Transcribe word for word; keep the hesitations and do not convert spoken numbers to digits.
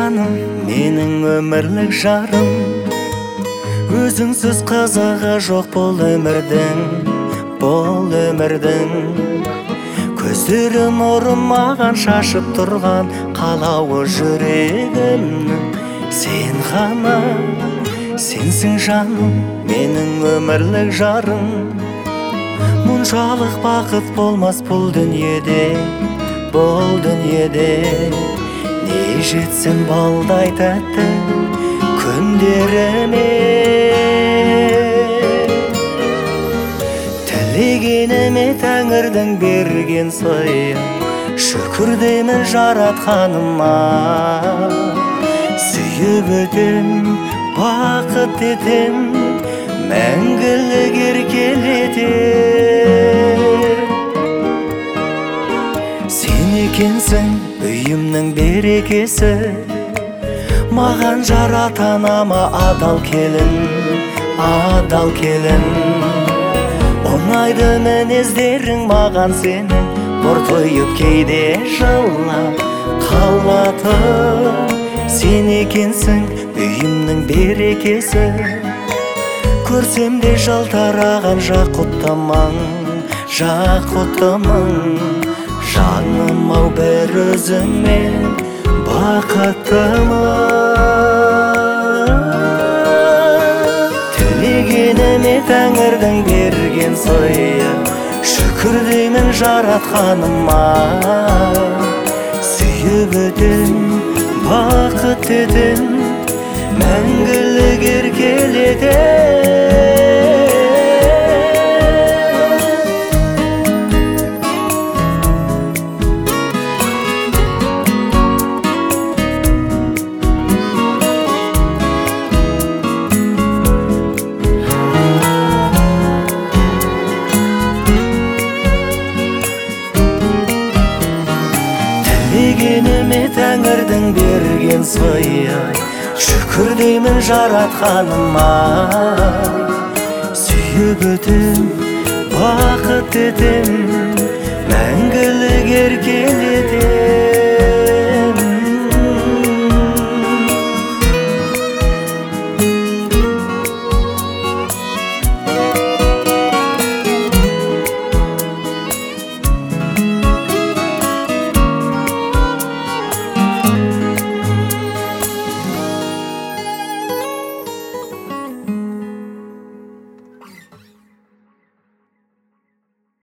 жаным, менің өмірлік жарым. Өзіңсіз қызығы жоқ бұл өмірдің, бұл өмірдің. Көздері нұрын маған шашып тұрған қалауы жүрегімнің. Сен ғана, сенсің жаным, менің өмірлік жарым. Мұншалық бақыт болмас бұл дүниеде, бұл дүниеде. Не жетсін балдай тәтті күндеріме. Тілегеніме Тәңірдің берген сыйы, шүкір деймін жаратқаныма. Сүйіп өтем, бақыт етем, мәңгілік еркелетем. Сен екенсің үйімнің берекесі, маған жаратқан ама адал келін, адал келін. Ұнайды мінездерің маған сенің, бұртойып кейде жылап қалатын. Сен екенсің үйімнің берекесі, көрсем де жалтараған жақұттымың, жақұттымың. Жаным ау бір өзіңмен бақыттымын. Тілегеніме Тәңірдің берген сыйы, шүкір деймін жаратқаныма. Сүйіп өтем, бақыт етем, мәңгілік еркелетем. Тілегеніме Тәңірдің берген сыйы, шүкір деймін жаратқаныма. Сүйіп өтем, бақыт етем, мәңгілік еркелетем.